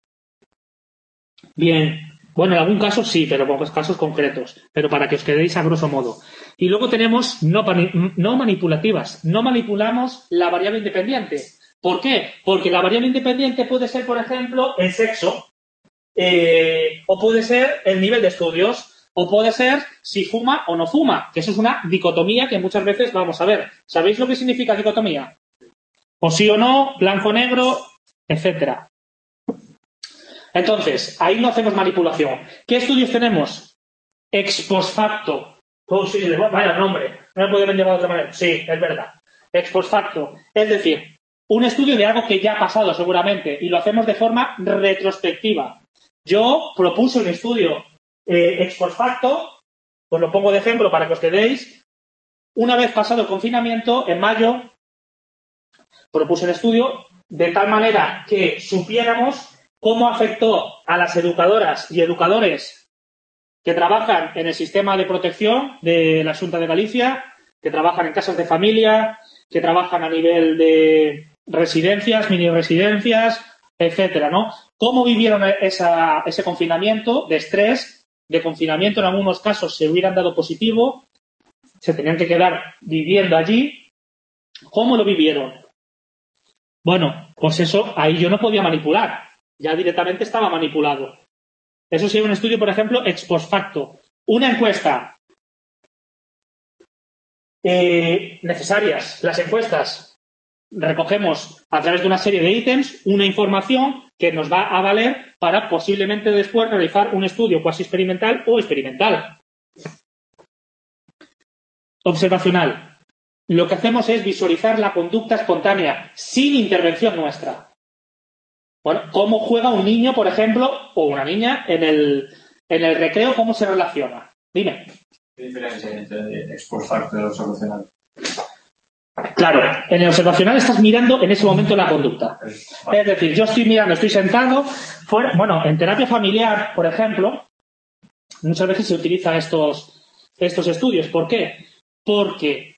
Bien, bueno, en algún caso sí, pero con casos concretos, pero para que os quedéis a grosso modo. Y luego tenemos no manipulativas, no manipulamos la variable independiente. ¿Por qué? Porque la variable independiente puede ser, por ejemplo, el sexo, o puede ser el nivel de estudios, o puede ser si fuma o no fuma, que eso es una dicotomía que muchas veces vamos a ver. ¿Sabéis lo que significa dicotomía? O sí o no, blanco o negro, etcétera. Entonces, ahí no hacemos manipulación. ¿Qué estudios tenemos? Ex post facto. Oh, sí, vaya nombre. No me puede haber llevado de otra manera. Sí, es verdad. Ex post facto. Es decir, un estudio de algo que ya ha pasado seguramente y lo hacemos de forma retrospectiva. Yo propuse un estudio ex post facto, os lo pongo de ejemplo para que os quedéis. Una vez pasado el confinamiento, en mayo, propuse el estudio de tal manera que supiéramos cómo afectó a las educadoras y educadores que trabajan en el sistema de protección de la Xunta de Galicia, que trabajan en casas de familia, que trabajan a nivel de residencias, mini residencias, etcétera, ¿no? ¿Cómo vivieron ese confinamiento de estrés, de confinamiento? En algunos casos se hubieran dado positivo, se tenían que quedar viviendo allí. ¿Cómo lo vivieron? Bueno, pues eso, ahí yo no podía manipular. Ya directamente estaba manipulado. Eso sería un estudio, por ejemplo, ex post facto. Una encuesta. Necesarias. Las encuestas. Recogemos a través de una serie de ítems una información que nos va a valer para posiblemente después realizar un estudio cuasi experimental o experimental. Observacional. Lo que hacemos es visualizar la conducta espontánea sin intervención nuestra. Bueno, ¿cómo juega un niño, por ejemplo, o una niña en el recreo? ¿Cómo se relaciona? Dime. ¿Qué diferencia hay entre ex post facto y el observacional? Claro, en el observacional estás mirando en ese momento la conducta. Es decir, yo estoy mirando, estoy sentado, bueno, en terapia familiar, por ejemplo, muchas veces se utilizan estos estudios. ¿Por qué? Porque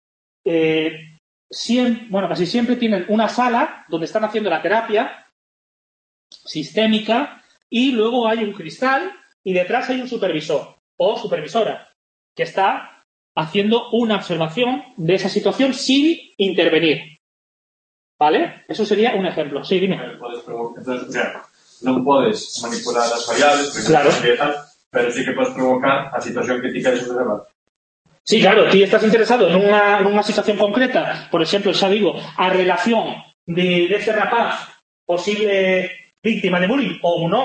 casi siempre tienen una sala donde están haciendo la terapia sistémica y luego hay un cristal y detrás hay un supervisor o supervisora que está haciendo una observación de esa situación sin intervenir. ¿Vale? Eso sería un ejemplo. Sí, dime. Entonces, o sea, non podes manipular as variables, Claro. pero sí que podes provocar a situación crítica de esos debate. Sí, claro, ti estás interesado nunha situación concreta, por exemplo, xa digo, a relación deste rapaz posible víctima de bullying ou non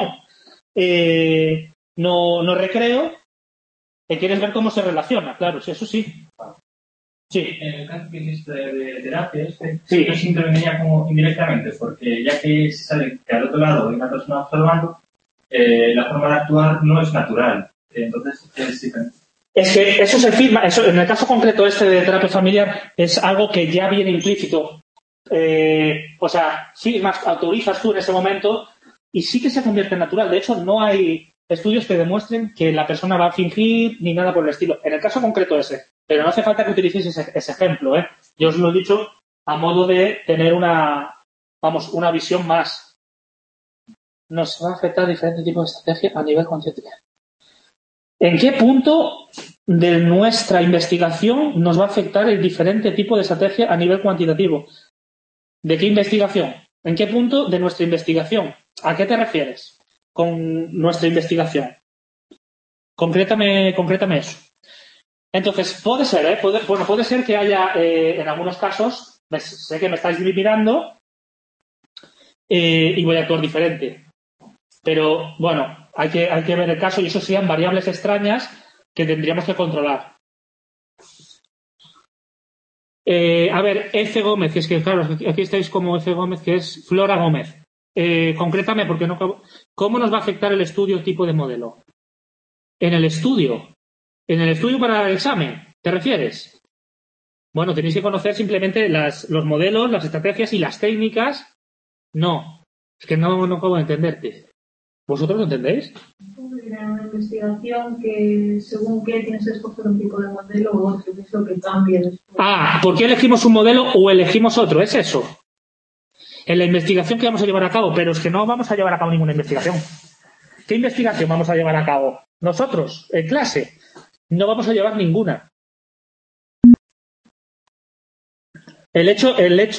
no recreo e queres ver como se relaciona, claro, eso sí. Sí. En el caso que hiciste de terapia, Sí. no se intervenía como indirectamente, porque ya que se sabe que al otro lado hay una persona observando, la forma de actuar no es natural. Entonces, Es que eso se firma, eso, en el caso concreto este de terapia familiar, es algo que ya viene implícito. O sea, firmas, autorizas tú en ese momento y sí que se convierte en natural. De hecho, no hay estudios que demuestren que la persona va a fingir ni nada por el estilo. En el caso concreto ese. Pero no hace falta que utilicéis ese ejemplo, ¿eh? Yo os lo he dicho a modo de tener una visión más. Nos va a afectar diferentes tipos de estrategia a nivel consciente. ¿En qué punto de nuestra investigación nos va a afectar el diferente tipo de estrategia a nivel cuantitativo? ¿De qué investigación? ¿En qué punto de nuestra investigación? ¿A qué te refieres con nuestra investigación? Concrétame eso. Entonces, puede ser, ¿eh? Puede ser que haya, en algunos casos, sé que me estáis mirando y voy a actuar diferente. Pero, bueno, hay que ver el caso y eso serían variables extrañas que tendríamos que controlar. A ver, F. Gómez, que es que, claro, aquí estáis como F. Gómez, que es Flora Gómez. Concrétame, porque no. ¿Cómo nos va a afectar el estudio tipo de modelo? En el estudio para el examen, ¿te refieres? Bueno, tenéis que conocer simplemente los modelos, las estrategias y las técnicas. No, es que no acabo de entenderte. ¿Vosotros lo entendéis? Una investigación que según qué tienes que escoger un tipo de modelo u otro, que es lo que cambia después. ¿Por qué elegimos un modelo o elegimos otro? ¿Es eso? En la investigación que vamos a llevar a cabo, pero es que no vamos a llevar a cabo ninguna investigación. ¿Qué investigación vamos a llevar a cabo? Nosotros, en clase, no vamos a llevar ninguna. El hecho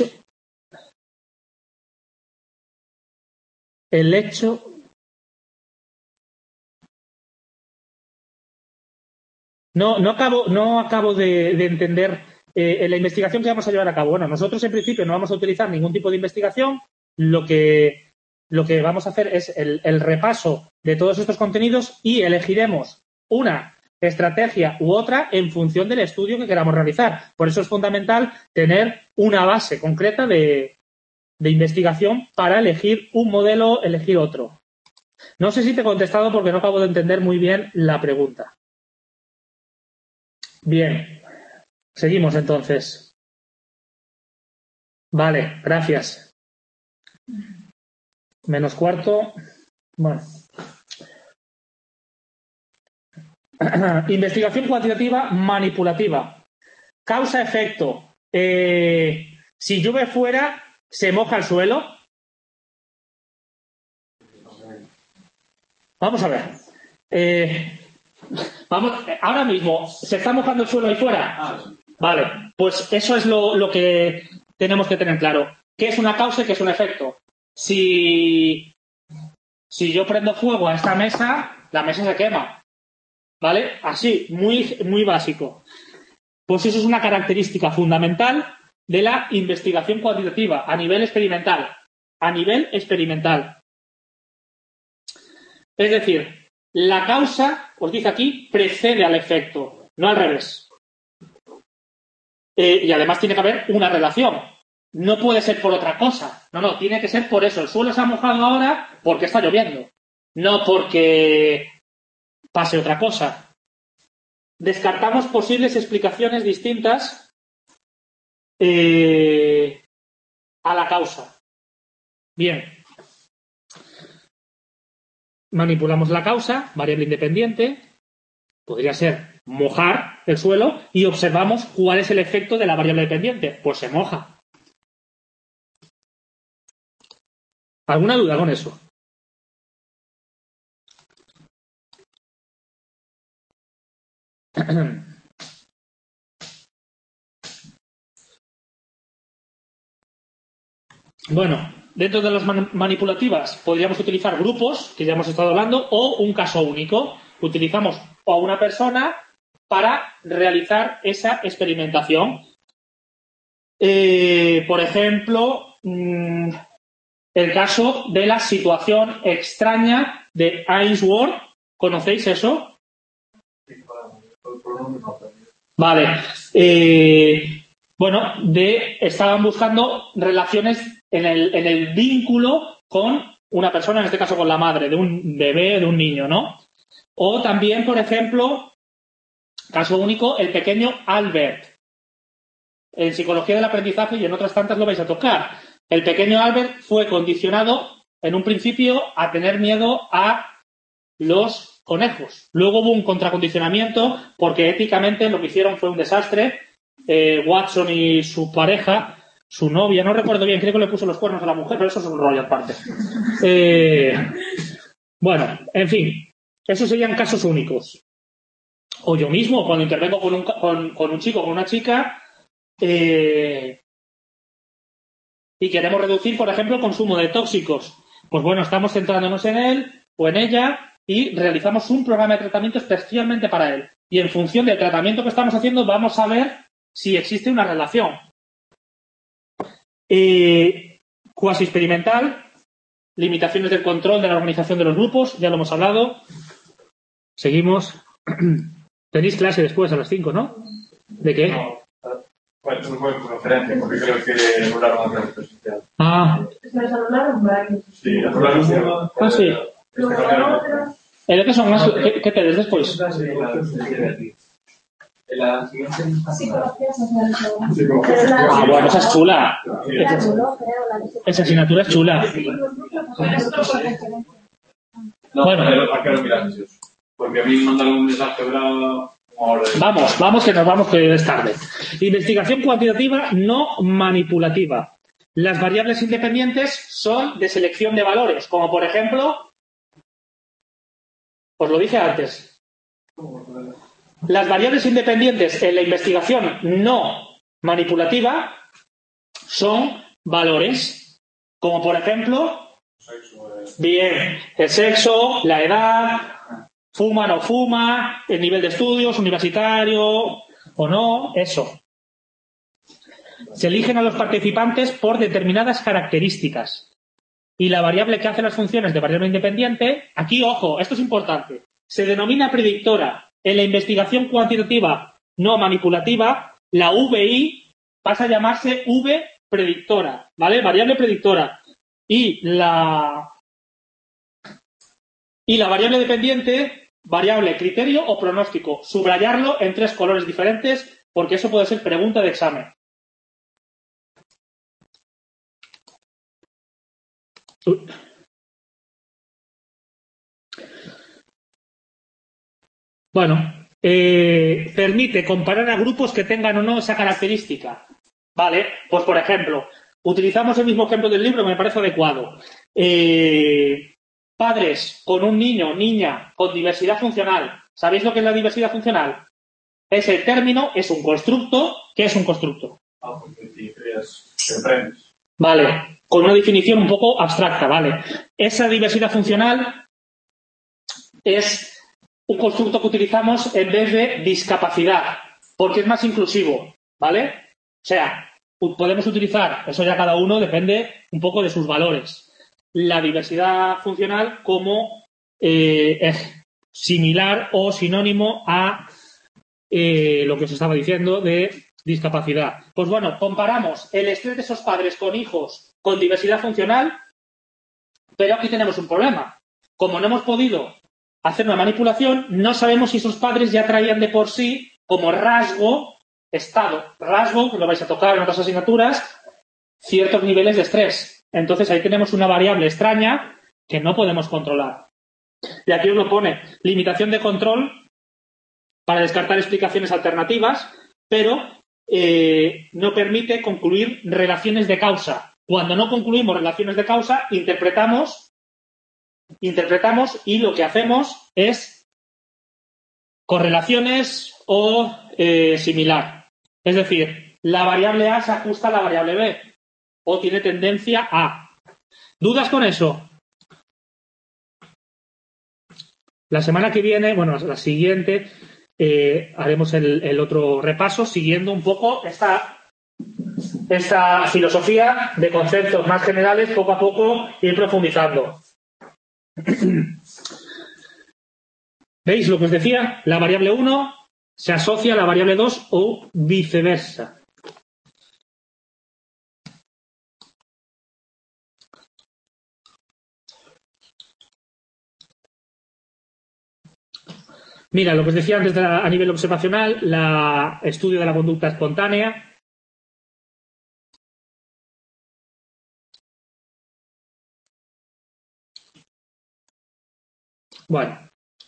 no acabo de entender en la investigación que vamos a llevar a cabo. Bueno, nosotros en principio no vamos a utilizar ningún tipo de investigación. Lo que vamos a hacer es el repaso de todos estos contenidos y elegiremos una estrategia u otra en función del estudio que queramos realizar. Por eso es fundamental tener una base concreta de investigación para elegir un modelo, elegir otro. No sé si te he contestado porque no acabo de entender muy bien la pregunta. Bien, seguimos entonces. Vale, gracias. -4. Bueno. Investigación cuantitativa manipulativa. Causa-efecto. Si llueve fuera, ¿se moja el suelo? Vamos a ver. Ahora mismo, ¿se está mojando el suelo ahí fuera? Vale, pues eso es lo que tenemos que tener claro. ¿Qué es una causa y qué es un efecto? Si yo prendo fuego a esta mesa, la mesa se quema. ¿Vale? Así, muy básico. Pues eso es una característica fundamental de la investigación cuantitativa a nivel experimental. Es decir, la causa, os dice aquí, precede al efecto, no al revés. Y además tiene que haber una relación. No puede ser por otra cosa. No, tiene que ser por eso. El suelo se ha mojado ahora porque está lloviendo. No porque pase otra cosa. Descartamos posibles explicaciones distintas a la causa. Bien. Manipulamos la causa, variable independiente. Podría ser mojar el suelo y observamos cuál es el efecto de la variable dependiente. Pues se moja. ¿Alguna duda con eso? Bueno, dentro de las manipulativas podríamos utilizar grupos, que ya hemos estado hablando, o un caso único. Utilizamos a una persona para realizar esa experimentación. Por ejemplo, el caso de la situación extraña de Ainsworth. ¿Conocéis eso? Vale. Bueno, estaban buscando relaciones en el vínculo con una persona, en este caso con la madre, de un bebé, de un niño, ¿no? O también, por ejemplo, caso único, el pequeño Albert. En psicología del aprendizaje y en otras tantas lo vais a tocar. El pequeño Albert fue condicionado en un principio a tener miedo a los conejos. Luego hubo un contracondicionamiento porque éticamente lo que hicieron fue un desastre. Watson y su pareja, su novia, no recuerdo bien, creo que le puso los cuernos a la mujer, pero eso es un rollo aparte. Bueno, en fin, esos serían casos únicos. O yo mismo, cuando intervengo con un chico o con una chica y queremos reducir, por ejemplo, el consumo de tóxicos. Pues bueno, estamos centrándonos en él o en ella y realizamos un programa de tratamiento especialmente para él. Y en función del tratamiento que estamos haciendo vamos a ver si existe una relación. Cuasi experimental, limitaciones del control de la organización de los grupos, ya lo hemos hablado. Seguimos. Tenéis clase después a las 5, ¿no? ¿De qué? No, bueno, es una conferencia, porque creo que anularon la clase presencial. Se les anularon varios. Sí, anularon uno. Ah, sí. ¿De qué son las? ¿Qué te des después? La siguiente. Psicología social. Ah, bueno, esa es chula. Esa asignatura es chula. No, Bueno. pero ¿a qué hora miras eso? Porque a mí me mandaron un mensaje ahora. Vamos, que nos vamos, que es tarde. Investigación cuantitativa no manipulativa. Las variables independientes son de selección de valores, como por ejemplo, os lo dije antes. Las variables independientes en la investigación no manipulativa son valores, como por ejemplo, bien, el sexo, la edad, fuma o no fuma, el nivel de estudios, universitario o no, eso. Se eligen a los participantes por determinadas características. Y la variable que hace las funciones de variable independiente, aquí, ojo, esto es importante, se denomina predictora. En la investigación cuantitativa no manipulativa, la VI pasa a llamarse V predictora, ¿vale? Variable predictora. Y la variable dependiente, variable criterio o pronóstico. Subrayarlo en 3 colores diferentes porque eso puede ser pregunta de examen. Bueno, permite comparar a grupos que tengan o no esa característica. Vale, pues por ejemplo, utilizamos el mismo ejemplo del libro que me parece adecuado. Padres con un niño o niña con diversidad funcional. ¿Sabéis lo que es la diversidad funcional? Ese término es un constructo. ¿Qué es un constructo? Porque si creas, te aprendes. Vale, con una definición un poco abstracta, ¿vale? Esa diversidad funcional es un constructo que utilizamos en vez de discapacidad, porque es más inclusivo, ¿vale? O sea, podemos utilizar, eso ya cada uno depende un poco de sus valores, la diversidad funcional como similar o sinónimo a lo que os estaba diciendo de discapacidad. Pues bueno, comparamos el estrés de esos padres con hijos con diversidad funcional, pero aquí tenemos un problema. Como no hemos podido hacer una manipulación, no sabemos si esos padres ya traían de por sí como rasgo, rasgo, que lo vais a tocar en otras asignaturas, ciertos niveles de estrés. Entonces ahí tenemos una variable extraña que no podemos controlar. Y aquí os lo pone, limitación de control para descartar explicaciones alternativas, pero no permite concluir relaciones de causa. Cuando no concluimos relaciones de causa, interpretamos y lo que hacemos es correlaciones o similar. Es decir, la variable A se ajusta a la variable B o tiene tendencia a. ¿Dudas con eso? La semana que viene, bueno, la siguiente, haremos el otro repaso siguiendo un poco esta filosofía de conceptos más generales, poco a poco ir profundizando. ¿Veis lo que os decía? La variable 1 se asocia a la variable 2 o viceversa. Mira, lo que os decía antes a nivel observacional, estudio de la conducta espontánea. Bueno.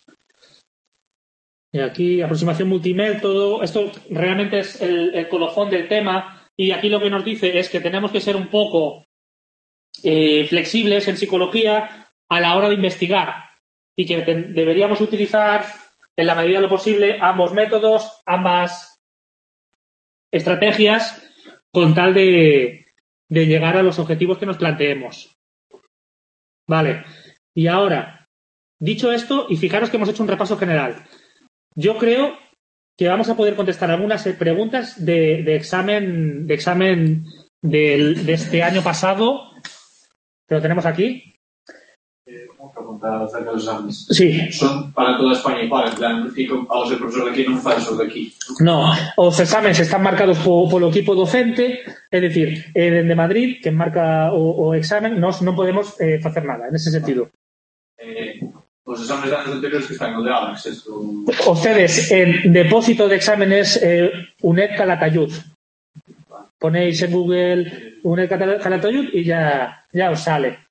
Y aquí, aproximación multimétodo. Esto realmente es el colofón del tema. Y aquí lo que nos dice es que tenemos que ser un poco flexibles en psicología a la hora de investigar. Y que deberíamos utilizar, en la medida de lo posible, ambos métodos, ambas estrategias, con tal de llegar a los objetivos que nos planteemos. Vale. Y ahora, dicho esto, y fijaros que hemos hecho un repaso general. Yo creo que vamos a poder contestar algunas preguntas de examen de este año pasado, que lo tenemos aquí. Una pregunta acerca de los exámenes. Sí. Son para toda España igual, en plan, fico, ao ser profesor de aquí non faz os de aquí. No, os exámenes están marcados polo equipo docente, es decir, dende Madrid, que marca o examen, nós non podemos facer nada, en ese sentido. Os exámenes de anos anteriores que están no de Alex, esto... Ustedes, el depósito de exámenes UNED Calatayud. Ponéis en Google UNED Calatayud y ya os sale.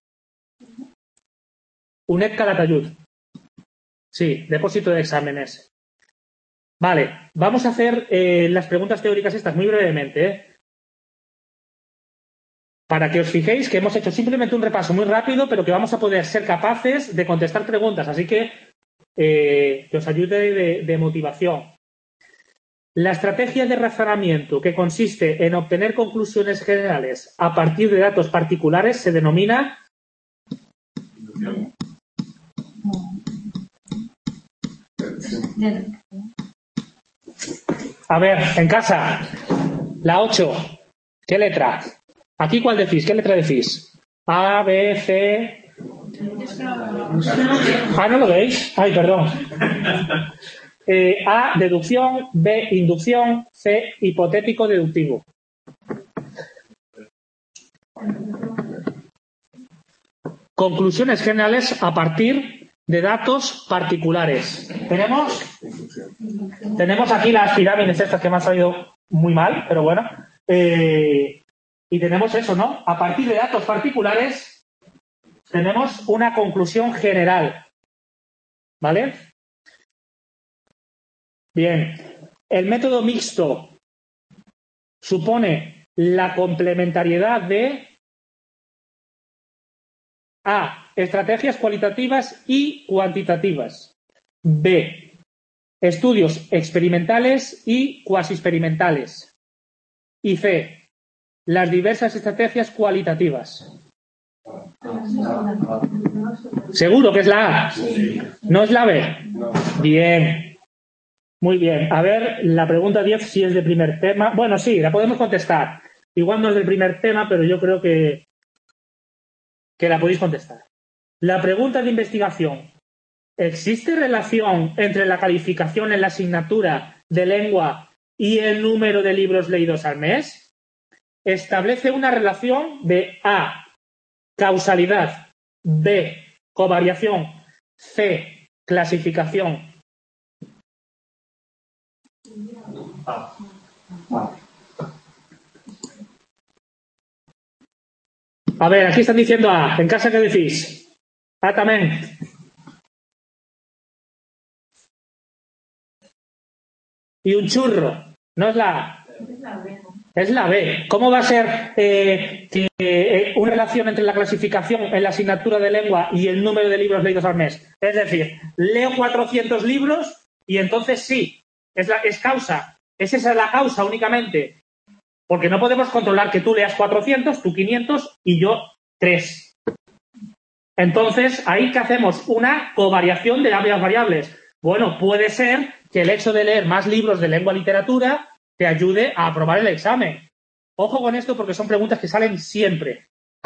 UNED Calatayud. Sí, depósito de exámenes. Vale, vamos a hacer las preguntas teóricas estas muy brevemente, para que os fijéis que hemos hecho simplemente un repaso muy rápido, pero que vamos a poder ser capaces de contestar preguntas, así que os ayude de motivación. La estrategia de razonamiento que consiste en obtener conclusiones generales a partir de datos particulares se denomina... A ver, en casa, la 8, ¿qué letra? ¿Aquí cuál decís? ¿Qué letra decís? A, B, C... Ah, ¿no lo veis? Ay, perdón. A, deducción, B, inducción, C, hipotético deductivo. Conclusiones generales a partir de datos particulares. Tenemos aquí las pirámides estas que me han salido muy mal, pero bueno. Y tenemos eso, ¿no? A partir de datos particulares tenemos una conclusión general. ¿Vale? Bien. El método mixto supone la complementariedad de A. Estrategias cualitativas y cuantitativas. B. Estudios experimentales y cuasi experimentales. Y C. Las diversas estrategias cualitativas. ¿Seguro que es la A? Sí. ¿No es la B? No. Bien. Muy bien. A ver, la pregunta 10 si es de primer tema. Bueno, sí, la podemos contestar. Igual no es del primer tema, pero yo creo que la podéis contestar. La pregunta de investigación. ¿Existe relación entre la calificación en la asignatura de lengua y el número de libros leídos al mes? Establece una relación de A. Causalidad. B. Covariación. C. Clasificación. A ver, aquí están diciendo A. ¿En casa qué decís? A también. Y un churro. No es la A. Es la B. ¿Cómo va a ser una relación entre la clasificación en la asignatura de lengua y el número de libros leídos al mes? Es decir, leo 400 libros y entonces sí, es causa. Es esa la causa únicamente. Porque no podemos controlar que tú leas 400, tú 500 y yo 3. Entonces, ahí que hacemos una covariación de ambas variables. Bueno, puede ser que el hecho de leer más libros de lengua y literatura te ayude a aprobar el examen. Ojo con esto porque son preguntas que salen siempre.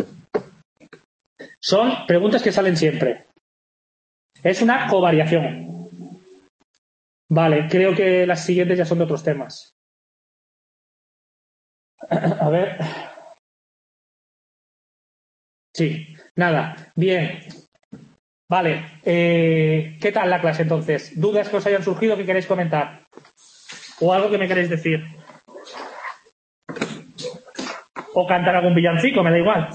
Son preguntas que salen siempre. Es una covariación. Vale, creo que las siguientes ya son de otros temas. A ver. Sí, nada. Bien. Vale. ¿Qué tal la clase entonces? ¿Dudas que os hayan surgido que queréis comentar? ¿O algo que me queréis decir? O cantar algún villancico, me da igual.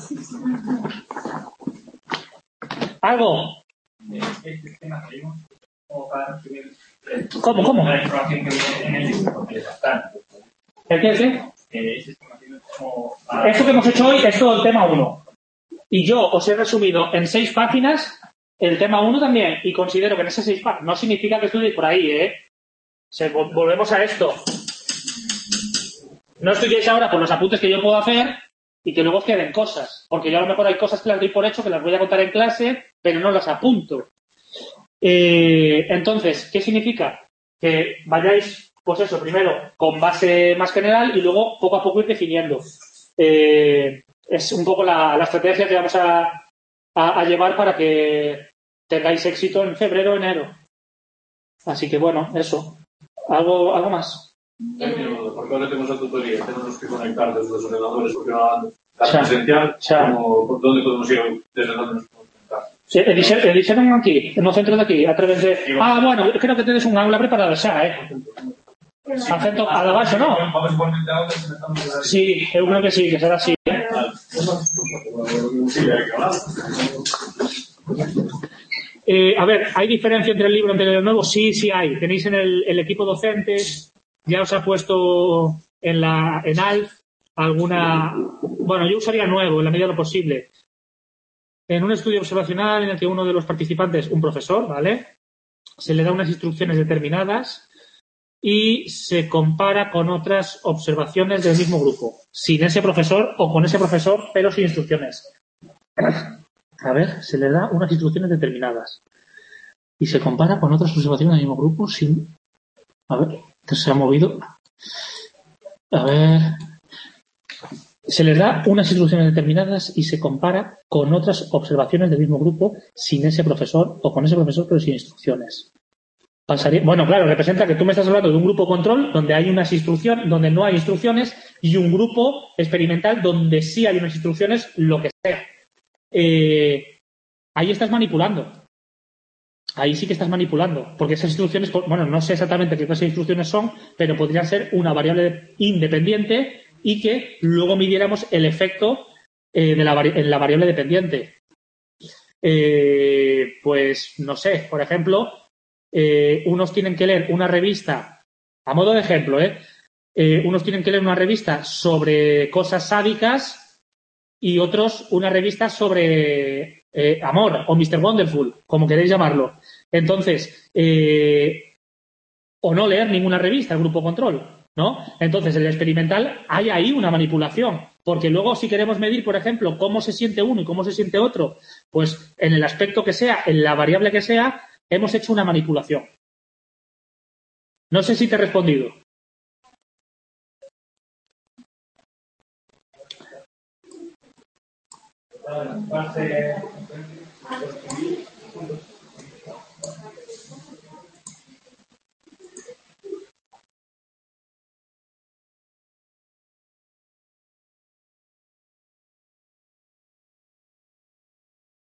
¿Algo? Este tema que vimos, como para recibir ¿Cómo? la información que viene en el libro, porque es bastante. ¿El qué? Esta información es como para... Esto que hemos hecho hoy es todo el tema 1. Y yo os he resumido en 6 páginas el tema 1 también. Y considero que en esas 6 páginas no significa que estudiéis por ahí, ¿eh? Volvemos a esto. No estudiéis ahora por los apuntes que yo puedo hacer y que luego os queden cosas. Porque yo a lo mejor hay cosas que las doy por hecho, que las voy a contar en clase, pero no las apunto. Entonces, ¿qué significa? Que vayáis, pues eso, primero con base más general y luego poco a poco ir definiendo. Es un poco la estrategia que vamos a llevar para que tengáis éxito en febrero o enero. Así que bueno, eso. ¿Algo más? Porque ahora tenemos la tutoría, tenemos que conectar desde los ordenadores porque no la presencial, como dónde podemos ir, desde dónde nos podemos conectar. Sí, dijeron aquí, en los centros de aquí, a través de... bueno, creo que tienes un aula preparada xa, Acento a la base, ¿no? Sí, yo creo que sí, que será así. A ver, ¿hay diferencia entre el libro anterior y el nuevo? Sí hay. Tenéis en el equipo docente, ya os ha puesto en ALF alguna... Bueno, yo usaría nuevo en la medida de lo posible. En un estudio observacional en el que uno de los participantes, un profesor, ¿vale? Se le da unas instrucciones determinadas y se compara con otras observaciones del mismo grupo, sin ese profesor o con ese profesor, pero sin instrucciones. A ver, se le da unas instrucciones determinadas y se compara con otras observaciones del mismo grupo sin... A ver, que se ha movido. A ver... Se les da unas instrucciones determinadas y se compara con otras observaciones del mismo grupo sin ese profesor o con ese profesor pero sin instrucciones. Bueno, claro, representa que tú me estás hablando de un grupo control donde hay unas instrucciones, donde no hay instrucciones y un grupo experimental donde sí hay unas instrucciones, lo que sea. Ahí estás manipulando. Ahí sí que estás manipulando, porque esas instrucciones, bueno, no sé exactamente qué clase de instrucciones son, pero podrían ser una variable independiente y que luego midiéramos el efecto en la variable dependiente. Pues, no sé, por ejemplo, unos tienen que leer una revista, a modo de ejemplo, unos tienen que leer una revista sobre cosas sádicas y otros una revista sobre amor o Mr. Wonderful, como queréis llamarlo. Entonces, o no leer ninguna revista, el grupo control, ¿no? Entonces, en el experimental hay ahí una manipulación, porque luego si queremos medir, por ejemplo, cómo se siente uno y cómo se siente otro, pues en el aspecto que sea, en la variable que sea, hemos hecho una manipulación. No sé si te he respondido.